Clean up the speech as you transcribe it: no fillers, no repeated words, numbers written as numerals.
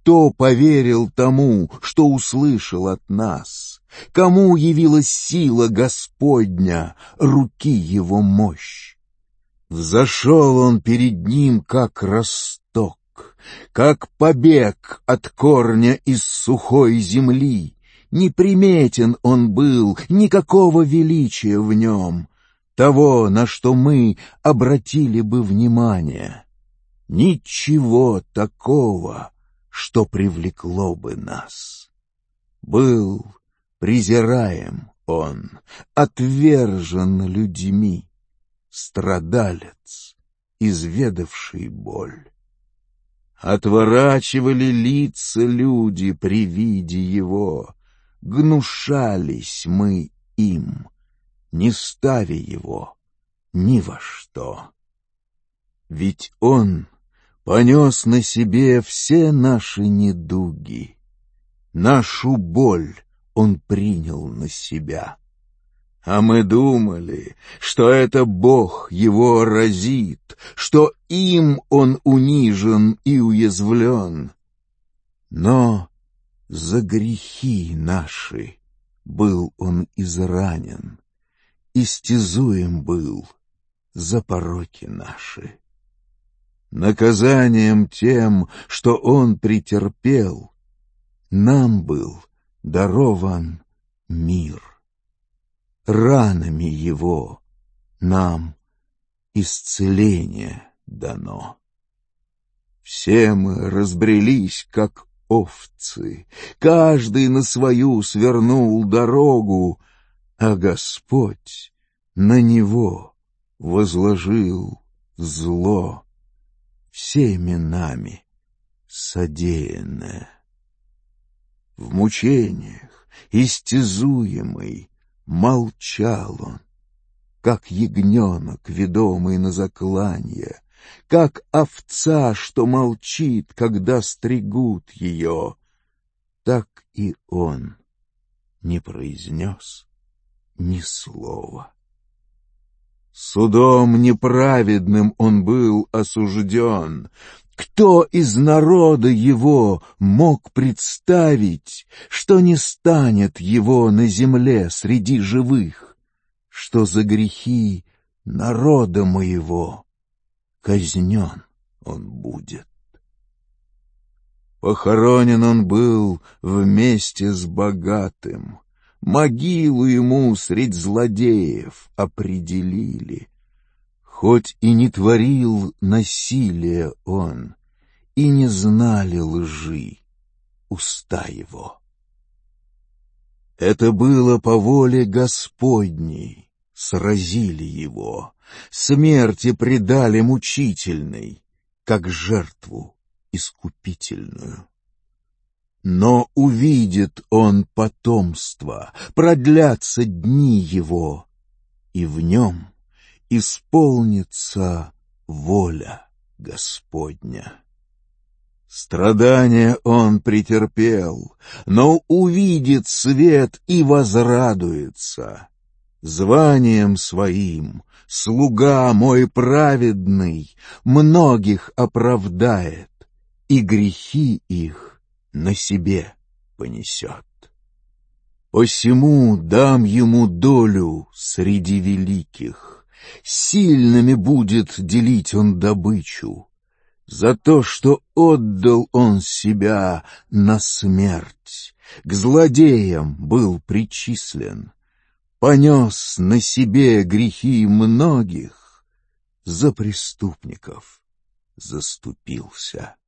Кто поверил тому, что услышал от нас? Кому явилась сила Господня, руки его мощь? Взошел он перед ним, как росток, как побег от корня из сухой земли. Неприметен он был, никакого величия в нем, того, на что мы обратили бы внимание. Ничего такого, что привлекло бы нас. Был презираем он, отвержен людьми, страдалец, изведавший боль. Отворачивали лица люди при виде его, гнушались мы им, не ставя его ни во что. Ведь он понес на себе все наши недуги, нашу боль он принял на себя. А мы думали, что это Бог его разит, что им он унижен и уязвлен. Но за грехи наши был он изранен, истязуем был за пороки наши. Наказанием тем, что он претерпел, нам был дарован мир. Ранами его нам исцеление дано. Все мы разбрелись, как овцы, каждый на свою свернул дорогу, а Господь на него возложил зло, всеми нами содеянное. В мучениях истязуемый молчал он, как ягненок, ведомый на закланье, как овца, что молчит, когда стригут ее. Так и он не произнес ни слова. Судом неправедным он был осужден. Кто из народа его мог представить, что не станет его на земле среди живых, что за грехи народа моего казнен он будет? Похоронен он был вместе с богатым, могилу ему средь злодеев определили. Хоть и не творил насилия он, и не знали лжи уста его. Это было по воле Господней, сразили его, смерти предали мучительной, как жертву искупительную. Но увидит он потомство, продлятся дни его, и в нем исполнится воля Господня. Страдания он претерпел, но увидит свет и возрадуется. Званием своим слуга мой праведный многих оправдает, и грехи их на себе понесет. Посему дам ему долю среди великих, сильными будет делить он добычу, за то, что отдал он себя на смерть, к злодеям был причислен, понес на себе грехи многих, за преступников заступился.